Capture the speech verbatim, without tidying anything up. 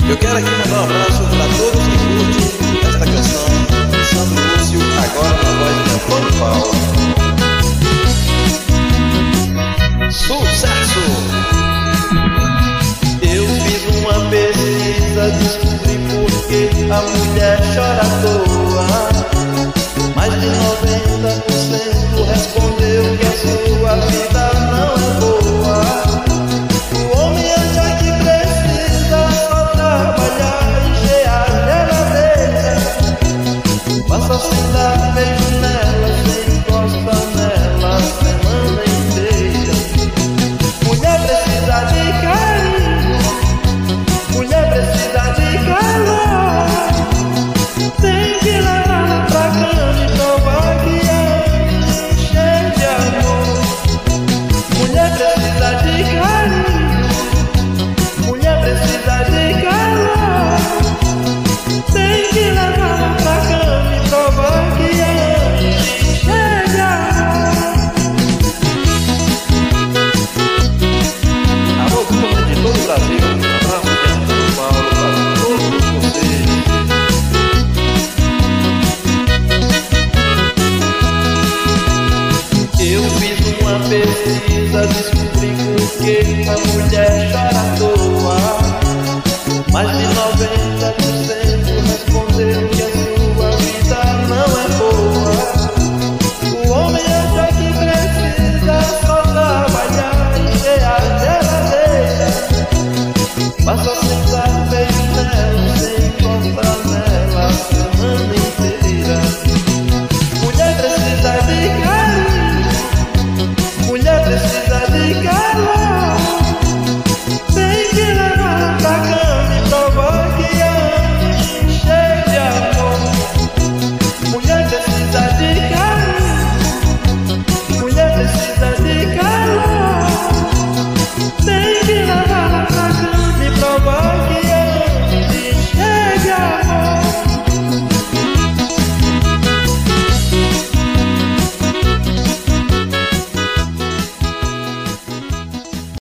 Eu quero aqui mandar um abraço para todos que curtem esta canção de Sandro Lúcio, agora na voz de Antônio Paulo. Sucesso! Eu fiz uma pesquisa, descobri por que a mulher chora à toa. Mais de noventa por cento respondeu que a sua vida não é boa. O homem acha que precisa só trabalhar, encher a geladeira, passa sem dar beijo nela, sem encosta nela a semana inteira. Mulher precisa de carinho, mulher precisa de calor, tem que levar pra cama e provar que é cheia de amor. Mulher precisa de carinho, mulher precisa de calor, tem que levar pra cama e provar que é cheia de amor. Alô, turma de todo o Brasil, um abraço de Antônio Paulo para todos vocês. Eu fiz uma pesquisa, descobri por que a mulher chora à toa. Mais de noventa por cento respondeu que a sua vida não é boa. O homem acha que precisa só trabalhar, encher a geladeira, passa sem dar beijo nela, sem encostar nela a semana inteira. Mulher precisa de